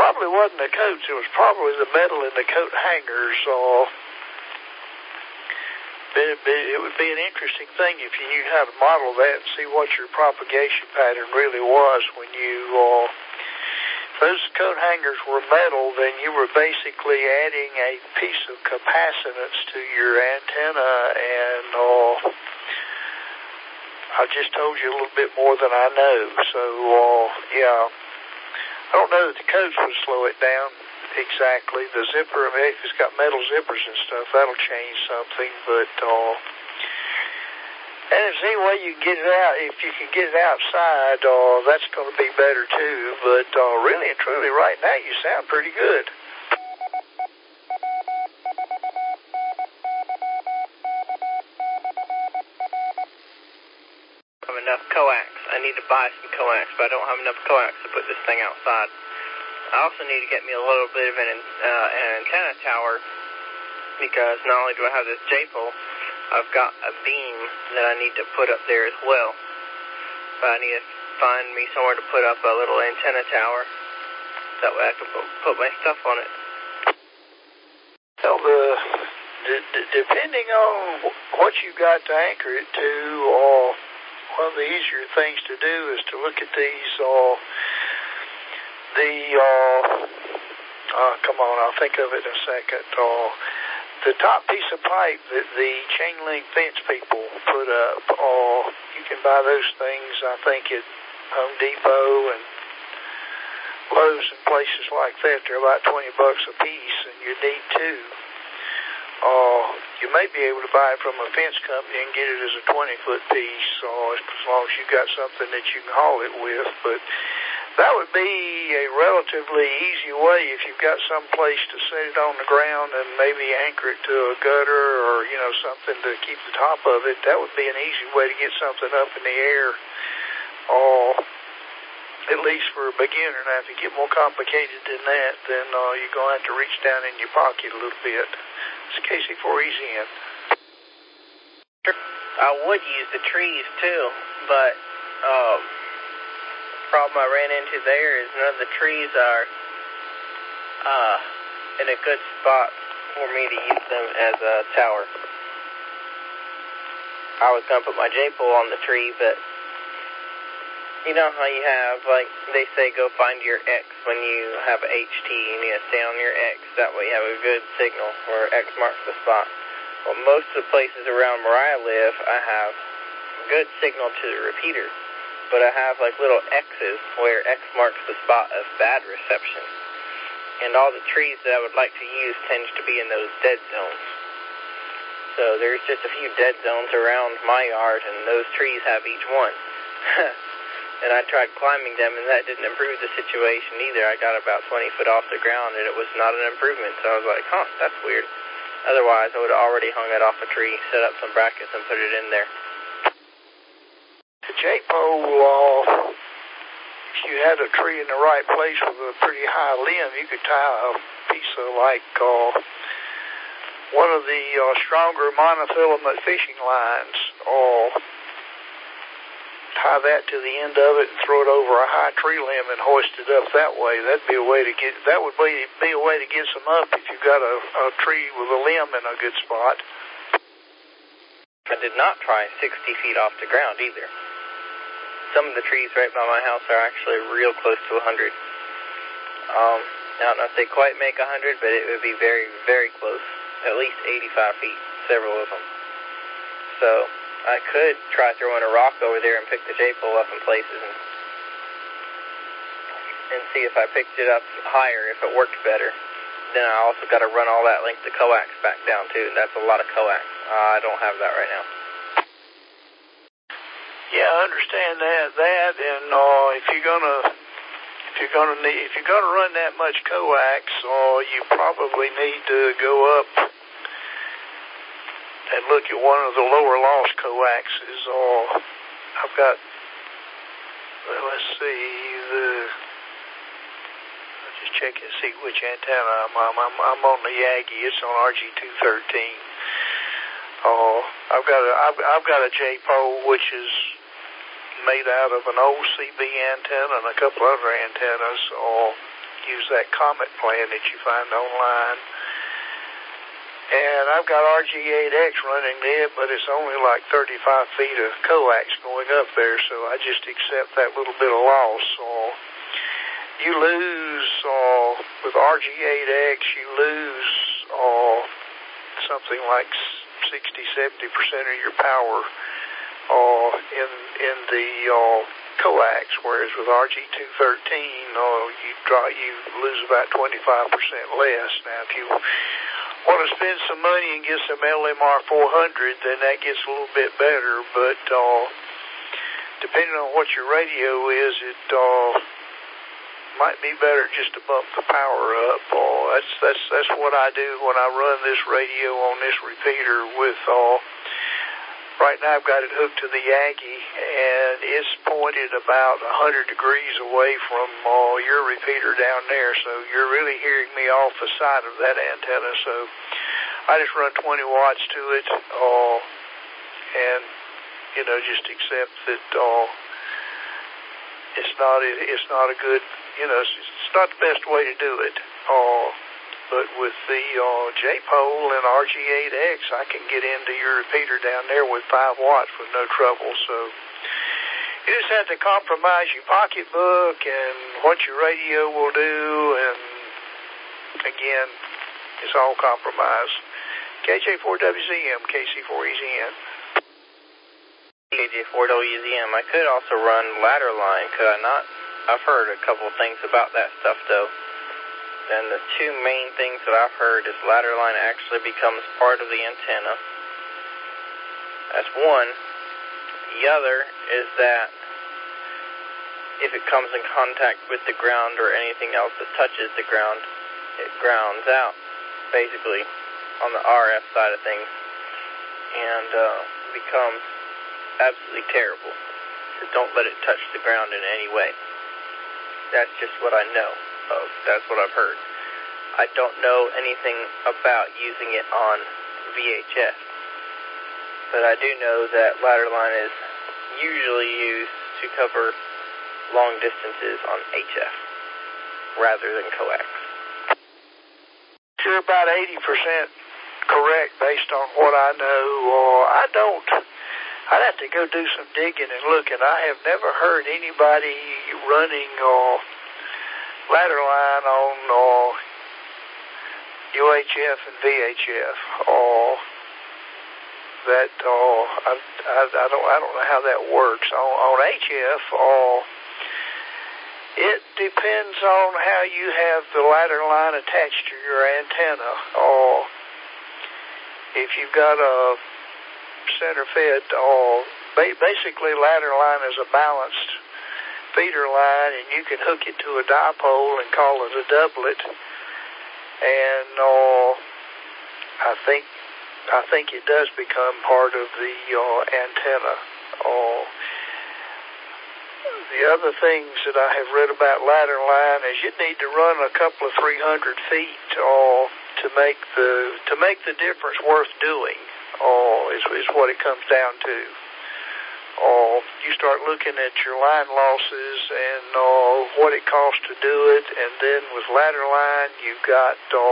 probably wasn't the coats. It was probably the metal in the coat hangers. It would be an interesting thing if you knew how to model that and see what your propagation pattern really was when you, if those coat hangers were metal, then you were basically adding a piece of capacitance to your antenna, and I just told you a little bit more than I know. So, yeah, I don't know that the coats would slow it down exactly. The zipper, I mean, if it's got metal zippers and stuff, that'll change something. But, and if there's any way you can get it out, if you can get it outside, that's going to be better too. But really and truly, right now, you sound pretty good. I have enough coax. I need to buy some coax, but I don't have enough coax to put this thing outside. I also need to get me a little bit of an antenna tower, because not only do I have this J-pole, I've got a beam that I need to put up there as well. But I need to find me somewhere to put up a little antenna tower. That way I can put my stuff on it. Well, depending on what you got to anchor it to, one of the easier things to do is to look at these, come on, I'll think of it in a second. The top piece of pipe that the chain link fence people put up, you can buy those things, I think, at Home Depot and Lowe's and places like that. They're about $20 a piece, and you need two. You may be able to buy it from a fence company and get it as a 20-foot piece, as long as you've got something that you can haul it with. But that would be a relatively easy way if you've got some place to set it on the ground and maybe anchor it to a gutter or, something to keep the top of it. That would be an easy way to get something up in the air, at least for a beginner. Now, if you get more complicated than that, then you're going to have to reach down in your pocket a little bit. It's KC4EZN. I would use the trees, too, but problem I ran into there is none of the trees are in a good spot for me to use them as a tower. I was going to put my J-pole on the tree, but you know how you have, like they say, go find your X when you have HT. You need to stay on your X. That way you have a good signal where X marks the spot. Well, most of the places around where I live, I have good signal to the repeater. But I have like little X's where X marks the spot of bad reception. And all the trees that I would like to use tends to be in those dead zones. So there's just a few dead zones around my yard, and those trees have each one. And I tried climbing them, and that didn't improve the situation either. I got about 20 foot off the ground, and it was not an improvement. So I was like, that's weird. Otherwise, I would have already hung it off a tree, set up some brackets, and put it in there. The J-pole, if you had a tree in the right place with a pretty high limb, you could tie a piece of one of the stronger monofilament fishing lines, tie that to the end of it and throw it over a high tree limb and hoist it up that way. That would be a way to get some up if you've got a tree with a limb in a good spot. I did not try 60 feet off the ground either. Some of the trees right by my house are actually real close to 100. I don't know if they quite make 100, but it would be very, very close. At least 85 feet, several of them. So I could try throwing a rock over there and pick the J-pole up in places and see if I picked it up higher, if it worked better. Then I also got to run all that length of coax back down too. That's a lot of coax. I don't have that right now. Yeah, I understand that, and if you're gonna run that much coax, you probably need to go up and look at one of the lower loss coaxes. I've got, let's see, I'll just check and see which antenna I'm on the Yagi. It's on RG213. I've got a J-pole which is made out of an old CB antenna and a couple other antennas. use that Comet plan that you find online. And I've got RG8X running it, but it's only like 35 feet of coax going up there, so I just accept that little bit of loss. You lose, with RG8X, you lose something like 60-70% of your power in the coax, whereas with RG213, you lose about 25% less. Now, if you want to spend some money and get some LMR 400, then that gets a little bit better, but depending on what your radio is, it might be better just to bump the power up. That's what I do when I run this radio on this repeater with right now I've got it hooked to the Yankee, and it's pointed about 100 degrees away from your repeater down there, so you're really hearing me off the side of that antenna. So I just run 20 watts to it, and just accept that it's not a good, it's not the best way to do it. But with the J-pole and RG8X, I can get into your repeater down there with 5 watts with no trouble. So you just have to compromise your pocketbook and what your radio will do, and again, it's all compromise. KJ4WZM, KC4EZN. KJ4WZM. I could also run ladder line, could I not? I've heard a couple things about that stuff, though. And the two main things that I've heard is ladder line actually becomes part of the antenna. That's one. The other is that if it comes in contact with the ground or anything else that touches the ground, it grounds out, basically, on the RF side of things, and becomes absolutely terrible. So don't let it touch the ground in any way. That's just what I know of. That's what I've heard. I don't know anything about using it on VHF, but I do know that ladder line is usually used to cover long distances on HF rather than coax. You're about 80% correct based on what I know. I'd have to go do some digging and looking. I have never heard anybody running ladder line on UHF and VHF. I don't know how that works. On HF, it depends on how you have the ladder line attached to your antenna. If you've got a center fed, basically ladder line is a balanced feeder line, and you can hook it to a dipole and call it a doublet. And I think it does become part of the antenna. The other things that I have read about ladder line is you need to run a couple of 300 feet to make the difference worth doing. Is what it comes down to. You start looking at your line losses and what it costs to do it, and then with ladder line, you've got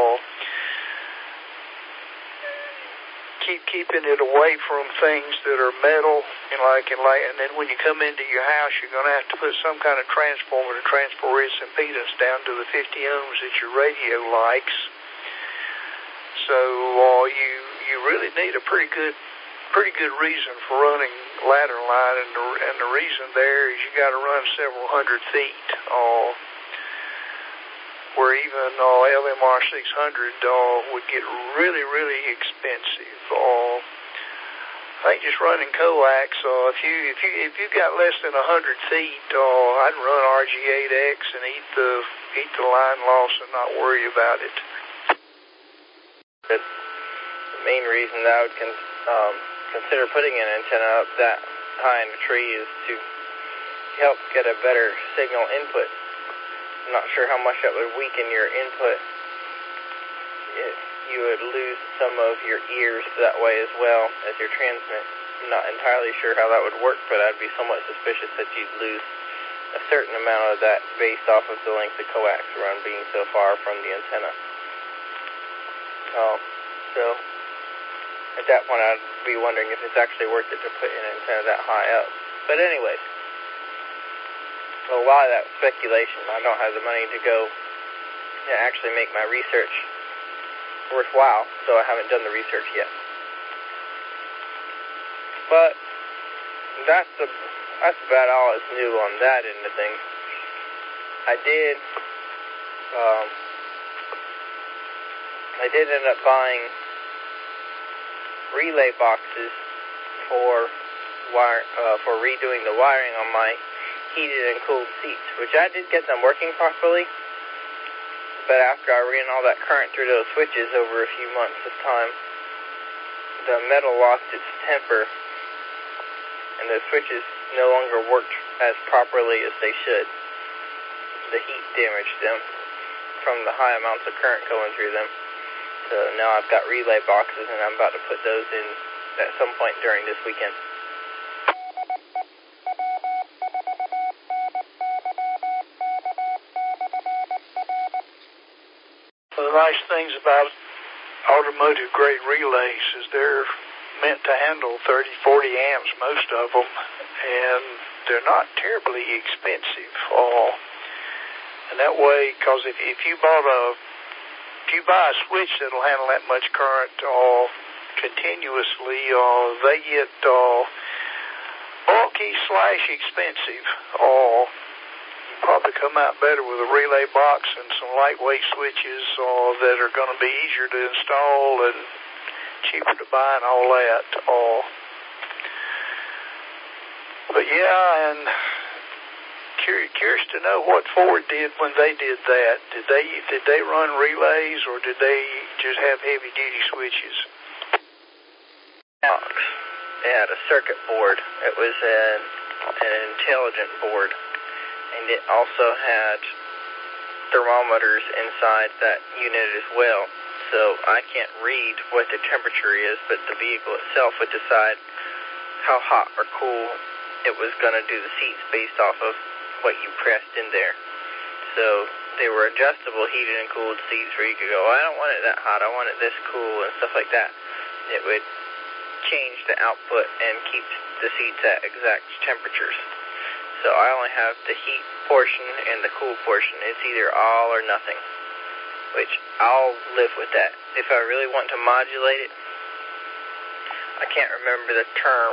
keeping it away from things that are metal, and then when you come into your house, you're going to have to put some kind of transformer to transfer its impedance down to the 50 ohms that your radio likes. So you really need a pretty good reason for running ladder line, and the reason there is you got to run several hundred feet, where even LMR 600 would get really, really expensive. I think just running coax, if you got less than 100 feet, I'd run RG8X and eat the line loss and not worry about it. The main reason that I would consider putting an antenna up that high in the tree is to help get a better signal input. I'm not sure how much that would weaken your input. You would lose some of your ears that way as well as your transmit. I'm not entirely sure how that would work, but I'd be somewhat suspicious that you'd lose a certain amount of that based off of the length of coax run being so far from the antenna. So at that point I'd be wondering if it's actually worth it to put an antenna that high up. But anyways, a lot of that speculation. I don't have the money to go and actually make my research worthwhile, so I haven't done the research yet. But that's about all that's new on that end of things. I did end up buying relay boxes for redoing the wiring on my heated and cooled seats, which I did get them working properly, but after I ran all that current through those switches over a few months of time, the metal lost its temper, and the switches no longer worked as properly as they should. The heat damaged them from the high amounts of current going through them. So now I've got relay boxes, and I'm about to put those in at some point during this weekend. One of the nice things about automotive-grade relays is they're meant to handle 30, 40 amps, most of them, and they're not terribly expensive. And that way, because if you buy a switch that'll handle that much current continuously, they get bulky / expensive. Probably come out better with a relay box and some lightweight switches that are going to be easier to install and cheaper to buy and all that. But yeah, and curious to know what Ford did when they did that. Did they run relays, or did they just have heavy duty switches? They had a circuit board. It was an intelligent board, and it also had thermometers inside that unit as well. So I can't read what the temperature is, but the vehicle itself would decide how hot or cool it was going to do the seats based off of what you pressed in there. So they were adjustable heated and cooled seats where you could go, I don't want it that hot, I want it this cool and stuff like that. It would change the output and keep the seats at exact temperatures. So I only have the heat portion and the cool portion. It's either all or nothing, which I'll live with that. If I really want to modulate it, I can't remember the term.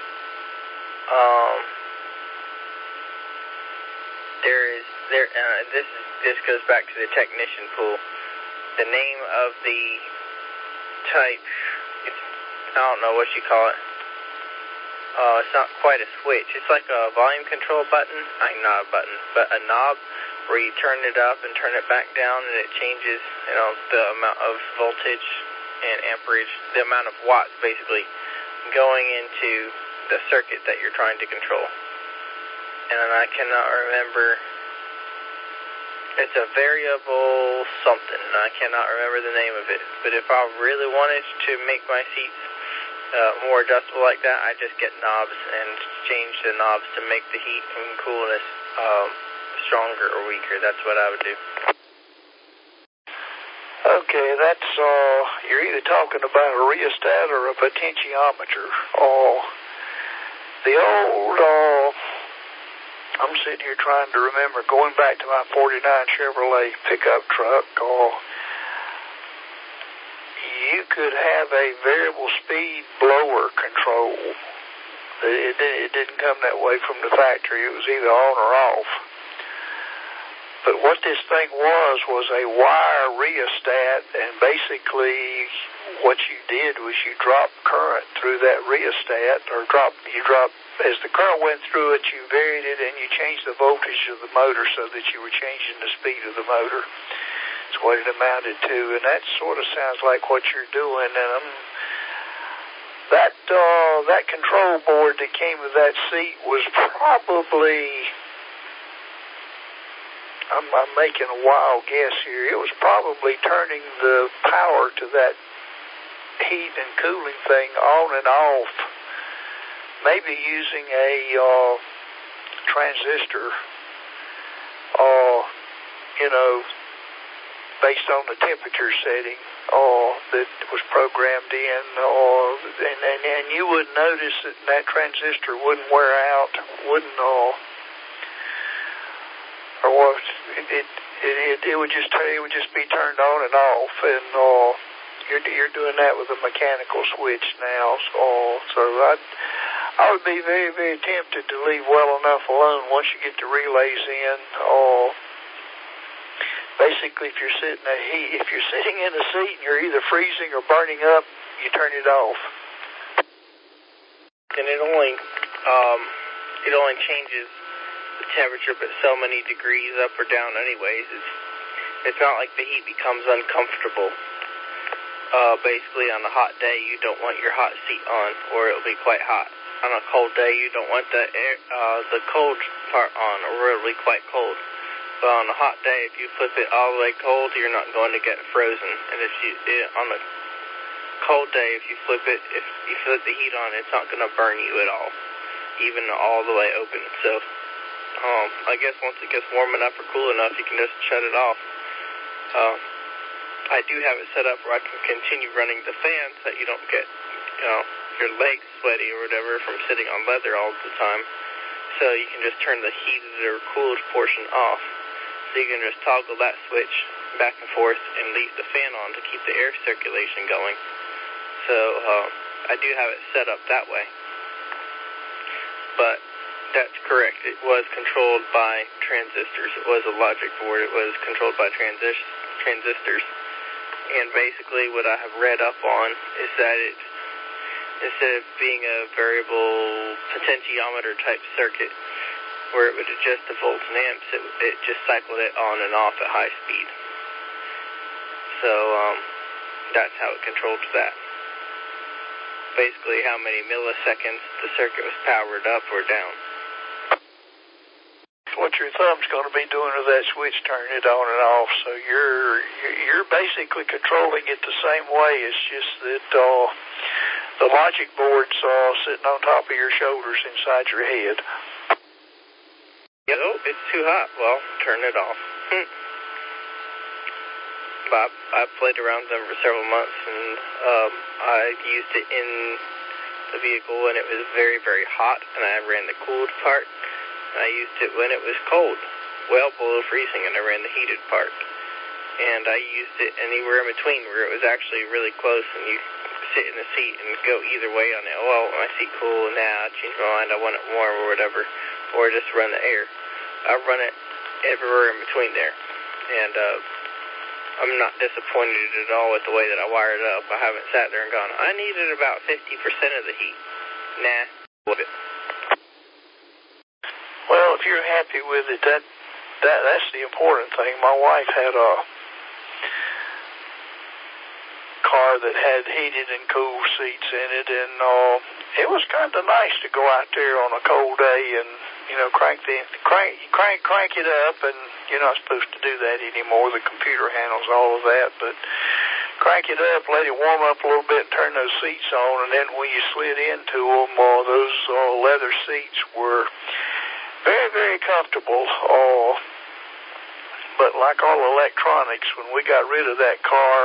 This goes back to the technician pool. The name of the type, I don't know what you call it. It's not quite a switch. It's like a volume control button. Not a button, but a knob where you turn it up and turn it back down, and it changes, the amount of voltage and amperage, the amount of watts basically going into the circuit that you're trying to control. And I cannot remember. It's a variable something. I cannot remember the name of it. But if I really wanted to make my seats more adjustable like that, I just get knobs and change the knobs to make the heat and coolness stronger or weaker. That's what I would do. Okay, that's you're either talking about a rheostat or a potentiometer. The old I'm sitting here trying to remember, going back to my 49 Chevrolet pickup truck, you could have a variable speed blower control. It didn't come that way from the factory. It was either on or off. But what this thing was a wire rheostat, and basically what you did was you dropped current through that rheostat, or you dropped as the current went through it, you varied it, and you changed the voltage of the motor so that you were changing the speed of the motor. That's what it amounted to, and that sort of sounds like what you're doing. And that control board that came with that seat was probably, I'm making a wild guess here, it was probably turning the power to that heat and cooling thing on and off, maybe using a transistor based on the temperature setting that was programmed in, and you would notice that transistor wouldn't wear out, wouldn't, or what, it would just be turned on and off, and you're doing that with a mechanical switch now, so I would be very, very tempted to leave well enough alone once you get the relays in. Basically, if you're sitting in a seat and you're either freezing or burning up, you turn it off. And it only changes the temperature, but so many degrees up or down. Anyways, it's not like the heat becomes uncomfortable. Basically, on a hot day, you don't want your hot seat on, or it'll be quite hot. On a cold day, you don't want the cold part on, or it'll be quite cold. But on a hot day, if you flip it all the way cold, you're not going to get frozen. And on a cold day, if you flip the heat on, it's not going to burn you at all, even all the way open. So, I guess once it gets warm enough or cool enough, you can just shut it off. I do have it set up where I can continue running the fan so that you don't get, your legs sweaty or whatever from sitting on leather all the time. So you can just turn the heated or cooled portion off. So you can just toggle that switch back and forth and leave the fan on to keep the air circulation going. So I do have it set up that way. But that's correct. It was controlled by transistors. It was a logic board. It was controlled by transistors. And basically what I have read up on is that it, instead of being a variable potentiometer type circuit where it would adjust the volts and amps, it just cycled it on and off at high speed. So that's how it controls that. Basically how many milliseconds the circuit was powered up or down. What your thumb's going to be doing with that switch, turning it on and off. So you're basically controlling it the same way. It's just that the logic board's sitting on top of your shoulders inside your head. Oh, it's too hot. Well, turn it off. But I've played around with them for several months, and I used it in the vehicle when it was very, very hot, and I ran the cooled part. I used it when it was cold, well below freezing, and I ran the heated part. And I used it anywhere in between where it was actually really close, and you sit in the seat and go either way on it. Oh, well, my seat cool, now I changed my mind, I want it warm or whatever, or just run the air. I run it everywhere in between there. And I'm not disappointed at all with the way that I wired it up. I haven't sat there and gone, I needed about 50% of the heat. Nah, with it. Well, if you're happy with it, that's the important thing. My wife had a car that had heated and cool seats in it, and it was kind of nice to go out there on a cold day and crank it up, and you're not supposed to do that anymore. The computer handles all of that, but crank it up, let it warm up a little bit, and turn those seats on, and then when you slid into them, those leather seats were very, very comfortable. But like all electronics, when we got rid of that car,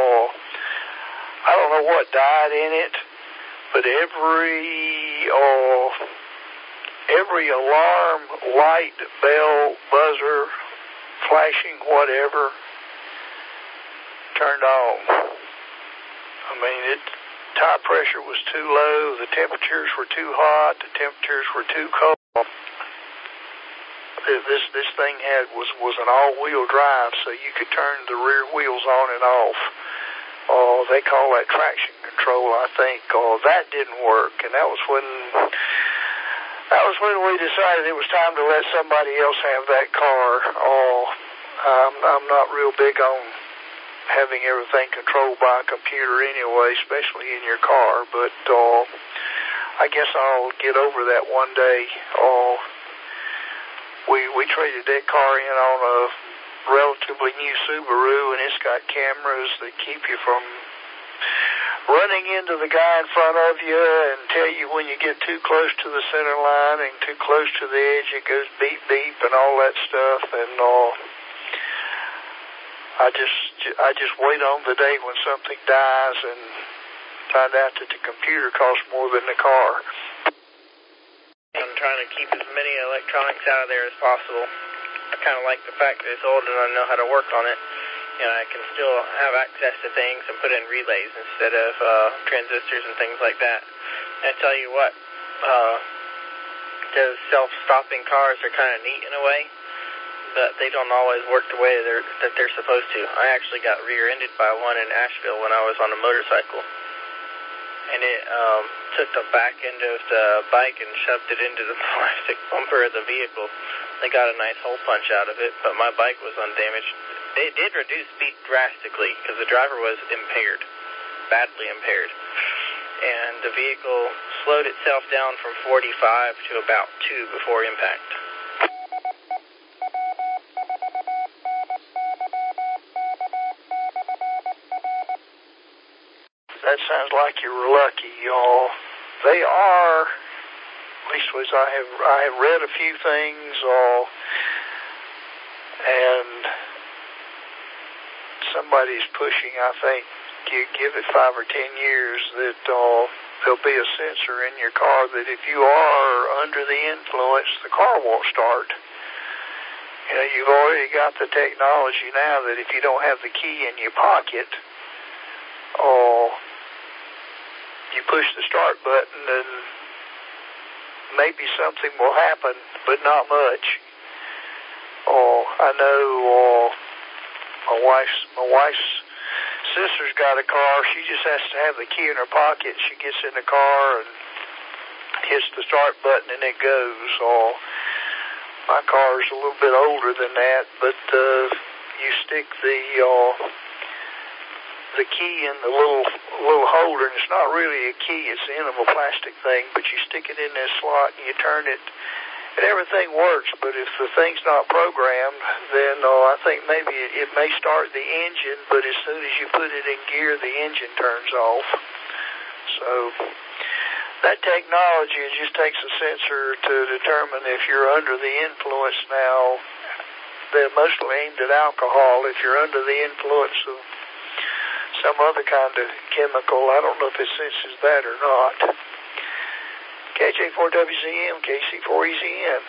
I don't know what died in it, but every alarm, light, bell, buzzer, flashing, whatever, turned on. I mean, tire pressure was too low, the temperatures were too hot, the temperatures were too cold. This thing was an all-wheel drive, so you could turn the rear wheels on and off. They call that traction control, I think. That didn't work, and that was when we decided it was time to let somebody else have that car. I'm not real big on having everything controlled by a computer anyway, especially in your car, but I guess I'll get over that one day. We traded that car in on a relatively new Subaru, and it's got cameras that keep you from running into the guy in front of you and tell you when you get too close to the center line and too close to the edge, it goes beep, beep, and all that stuff. And I just wait on the day when something dies and find out that the computer costs more than the car. I'm trying to keep as many electronics out of there as possible. I kind of like the fact that it's old and I know how to work on it. You know, I can still have access to things and put in relays instead of transistors and things like that. And I tell you what, those self-stopping cars are kind of neat in a way, but they don't always work the way that they're supposed to. I actually got rear-ended by one in Asheville when I was on a motorcycle. And it took the back end of the bike and shoved it into the plastic bumper of the vehicle. They got a nice hole punch out of it, but my bike was undamaged. It did reduce speed drastically because the driver was impaired, badly impaired. And the vehicle slowed itself down from 45 to about 2 before impact. That sounds like you were lucky, y'all. They are, at least as I have read a few things, and somebody's pushing, I think, give it 5 or 10 years that there'll be a sensor in your car that if you are under the influence, the car won't start. You know, you've already got the technology now that if you don't have the key in your pocket, you push the start button and maybe something will happen, but not much. I know my wife's sister's got a car. She just has to have the key in her pocket. She gets in the car and hits the start button and it goes. My car's a little bit older than that, but you stick the key in the little holder, and it's not really a key, it's the end of a plastic thing, but you stick it in this slot and you turn it, and everything works. But if the thing's not programmed, then I think maybe it may start the engine, but as soon as you put it in gear, the engine turns off. So that technology, it just takes a sensor to determine if you're under the influence now. They're mostly aimed at alcohol. If you're under the influence of some other kind of chemical, I don't know if it senses that or not. KJ4WZM, KC4EZM.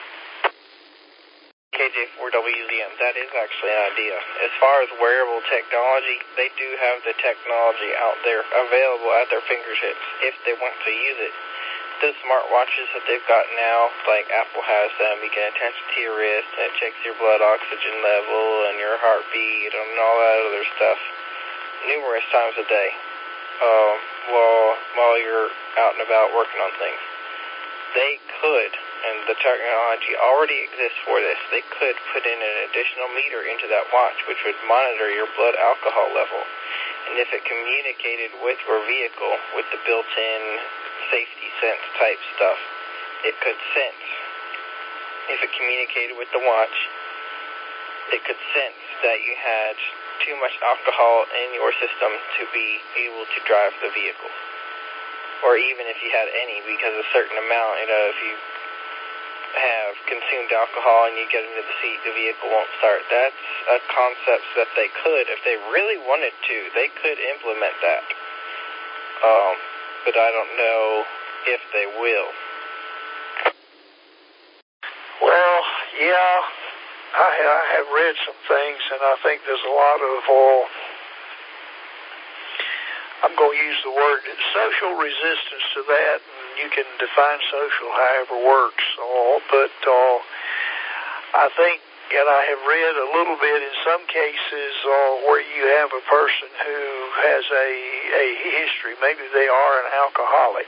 KJ4WZM, that is actually an idea. As far as wearable technology, they do have the technology out there available at their fingertips if they want to use it. The smartwatches that they've got now, like Apple has them, you can attach it to your wrist and it checks your blood oxygen level and your heartbeat and all that other stuff numerous times a day while you're out and about working on things. They could, and the technology already exists for this, they could put in an additional meter into that watch which would monitor your blood alcohol level. And if it communicated with your vehicle with the built-in safety sense type stuff, it could sense. If it communicated with the watch, it could sense that you had too much alcohol in your system to be able to drive the vehicle. Or even if you had any, because a certain amount, if you have consumed alcohol and you get into the seat, the vehicle won't start. That's a concept that they could, if they really wanted to, they could implement that. But I don't know if they will. Well, yeah, I have read some things, and I think there's a lot of, I'm going to use the word social resistance to that, and you can define social however works, but I think, and I have read a little bit in some cases where you have a person who has a history, maybe they are an alcoholic,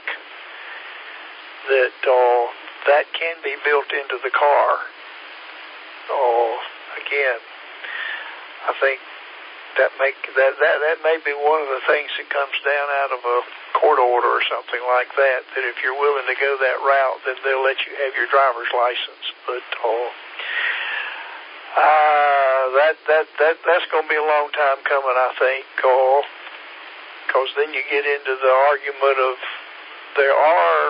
that can be built into the car. Again, I think that may be one of the things that comes down out of a court order or something like that, that if you're willing to go that route, then they'll let you have your driver's license. But that's going to be a long time coming, I think, because then you get into the argument of there are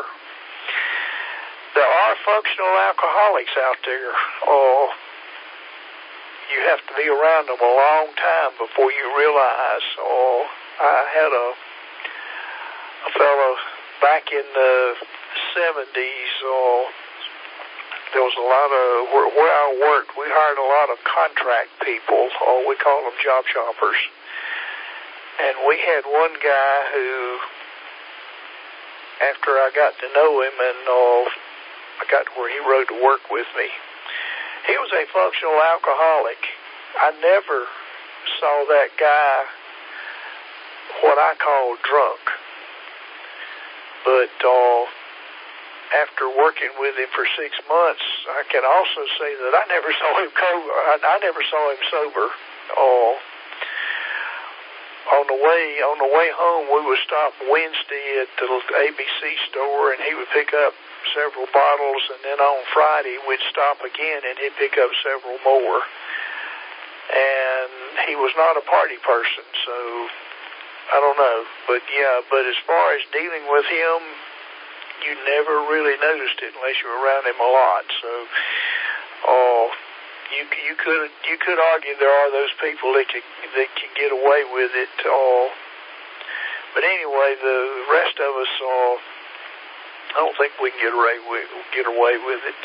functional alcoholics out there. you have to be around them a long time before you realize. I had a fellow back in the 70s. There was a lot of, where I worked, we hired a lot of contract people, or we call them job shoppers. And we had one guy who, after I got to know him and I got to where he rode to work with me, he was a functional alcoholic. I never saw that guy what I call drunk. But after working with him for 6 months, I can also say that I never saw him sober. On the way home, we would stop Wednesday at the ABC store, and he would pick up several bottles, and then on Friday we'd stop again, and he'd pick up several more. And he was not a party person, so I don't know. But as far as dealing with him, you never really noticed it unless you were around him a lot. So, you could argue there are those people that can get away with it. But anyway, the rest of us, I don't think we can get away with it.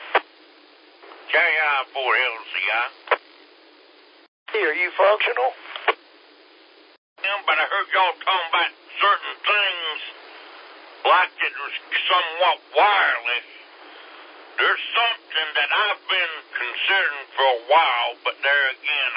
KI4LCI. Hey, are you functional? Yeah, but I heard y'all talking about certain things like it was somewhat wireless. There's something that I've been considering for a while, but there again,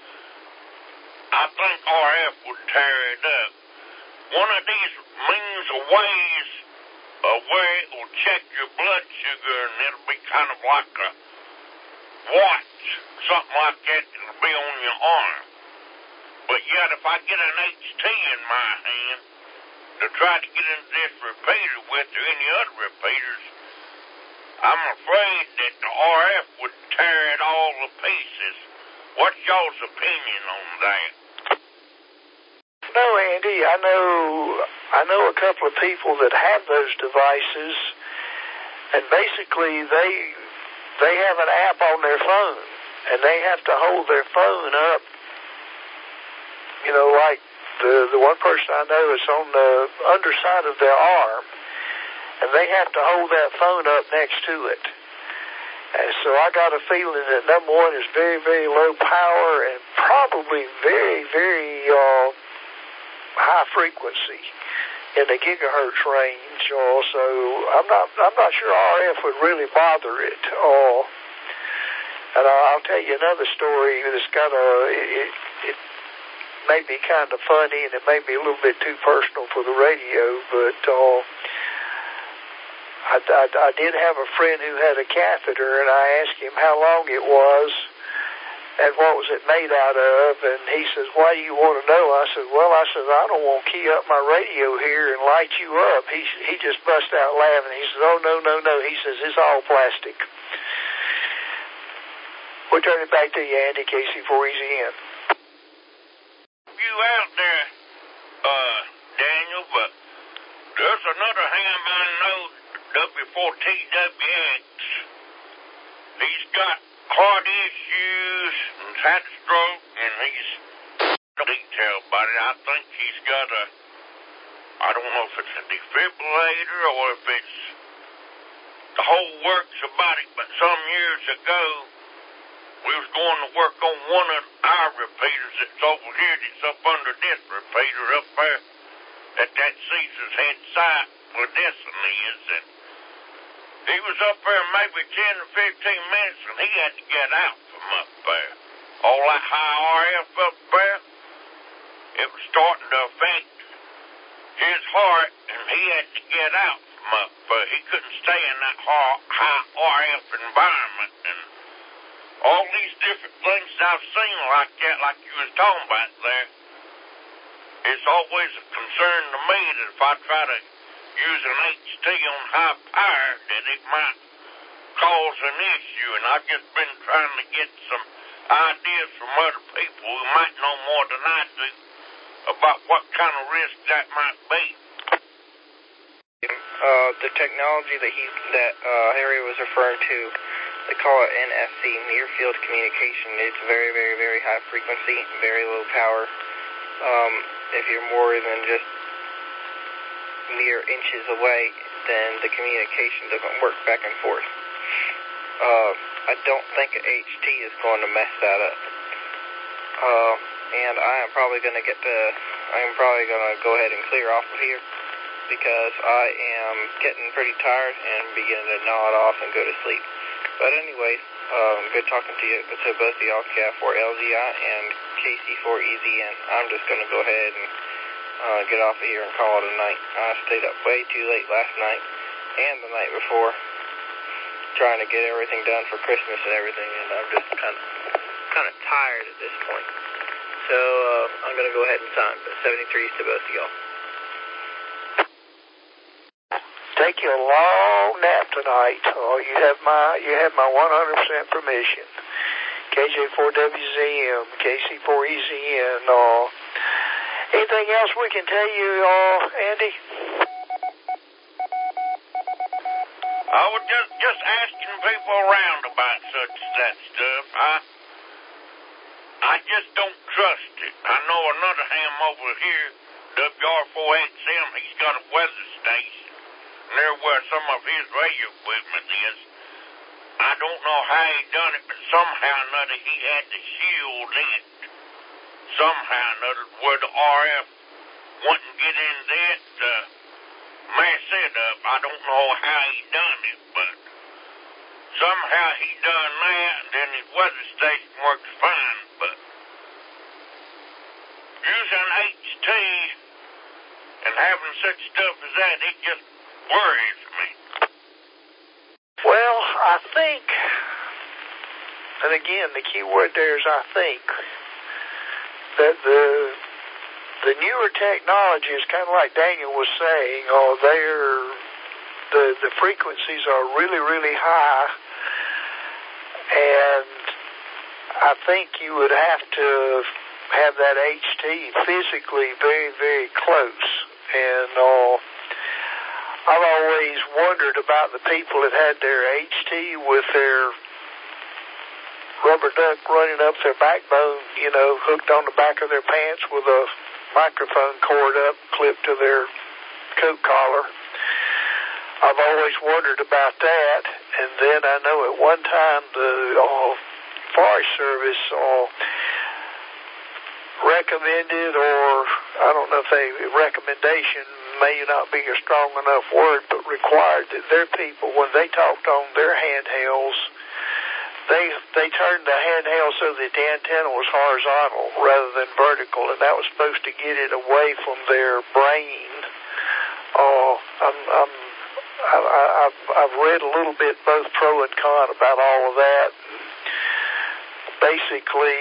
I think RF would tear it up. One of these means of ways where it will check your blood sugar, and it'll be kind of like a watch, something like that. It'll be on your arm. But yet, if I get an HT in my hand to try to get into this repeater with or any other repeaters, I'm afraid that the RF would tear it all to pieces. What's y'all's opinion on that? No, Andy, I know a couple of people that have those devices, and basically they have an app on their phone, and they have to hold their phone up. You know, like the one person I know is on the underside of their arm, and they have to hold that phone up next to it. And so I got a feeling that number one is very, very low power and probably very, very high frequency in the gigahertz range. So I'm not sure RF would really bother it. And I'll tell you another story that's got it may be kind of funny, and it may be a little bit too personal for the radio, but I did have a friend who had a catheter, and I asked him how long it was and what was it made out of, and he says, "Why do you want to know?" I said, I don't want to key up my radio here and light you up. He just bust out laughing. He says, "Oh, no. He says, "It's all plastic." We'll turn it back to you, Andy, KC4EZN. You out there, Daniel, but there's another ham I know, W4TWX. He's got heart issues and had a stroke, and he's no detail about it. I think he's got I don't know if it's a defibrillator or if it's the whole works about it, but some years ago, we was going to work on one of our repeaters that's over here, that's up under this repeater up there at that Caesar's Head site where this one is. And he was up there maybe 10 or 15 minutes, and he had to get out from up there. All that high RF up there, it was starting to affect his heart, and he had to get out from up there. He couldn't stay in that high RF environment, and all these different things I've seen like that, like you was talking about there, it's always a concern to me that if I try to use an HT on high power, that it might cause an issue. And I've just been trying to get some ideas from other people who might know more than I do about what kind of risk that might be. The technology that Harry was referring to They call it NFC, near field communication. It's very, very, very high frequency, very low power. If you're more than just mere inches away, then the communication doesn't work back and forth. I don't think an HT is going to mess that up. And I am probably going to go ahead and clear off of here because I am getting pretty tired and beginning to nod off and go to sleep. But anyways, good talking to you, to both of y'all, KI4LZI and KC4EZN. I'm just going to go ahead and get off of here and call it a night. I stayed up way too late last night and the night before trying to get everything done for Christmas and everything, and I'm just kind of tired at this point. So I'm going to go ahead and sign, but 73s to both of y'all. Take you a long nap tonight. Oh, you have my 100% permission. KJ4WZM, KC4EZN. Anything else we can tell you, Andy? I was just asking people around about that stuff. I just don't trust it. I know another ham over here, WR4XM, he's got a weather station near where some of his radio equipment is. I don't know how he done it, but somehow or another he had to shield it. Somehow or another where the RF wouldn't get in that, mess it up. I don't know how he done it, but somehow he done that, and then his weather station works fine, but using HT and having such stuff as that, it just worries me. Well, I think, and again, the key word there is I think, that the newer technology is kind of like Daniel was saying, the frequencies are really, really high, and I think you would have to have that HT physically very, very close. And I've always wondered about the people that had their HT with their rubber duck running up their backbone, hooked on the back of their pants with a microphone cord up, clipped to their coat collar. I've always wondered about that. And then I know at one time the Forest Service recommended, or I don't know if recommendation may not be a strong enough word, but required that their people, when they talked on their handhelds, they turned the handheld so that the antenna was horizontal rather than vertical, and that was supposed to get it away from their brain. I've read a little bit both pro and con about all of that. Basically,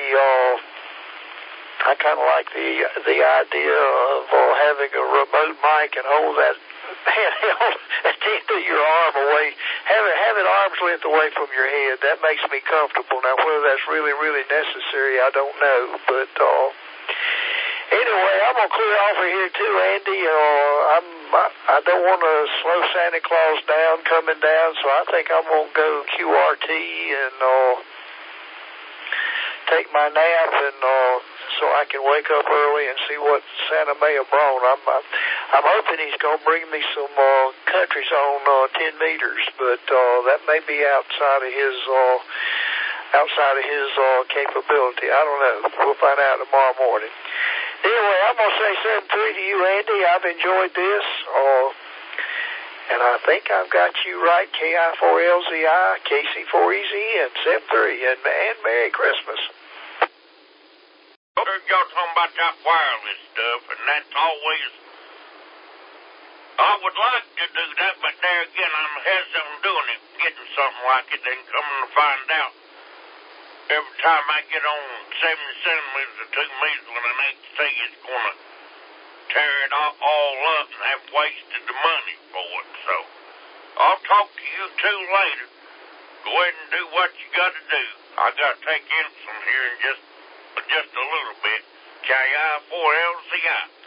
I kind of like the idea of having a remote mic and hold that handheld at the end of your arm away, have it arm's length away from your head. That makes me comfortable. Now, whether that's really, really necessary, I don't know. But anyway, I'm gonna clear off of here too, Andy. I don't want to slow Santa Claus down coming down, so I think I'm gonna go QRT and take my nap and so I can wake up early and see what Santa may have brought. I'm hoping he's gonna bring me some country zone 10 meters, but that may be outside of his capability. I don't know. We'll find out tomorrow morning. Anyway, I'm gonna say 7-3 to you, Andy. I've enjoyed this, and I think I've got you right. KI4LZI, KC4EZN, 7-3, and Merry Christmas. Y'all talking about that wireless stuff, and that's always, I would like to do that, but there again, I'm hesitant on doing it, getting something like it, then coming to find out every time I get on 70 centimeters or 2 meters when an HT is going to tear it all up and have wasted the money for it. So I'll talk to you two later. Go ahead and do what you got to do. I got to take in some here in just a little bit. KI4LZI.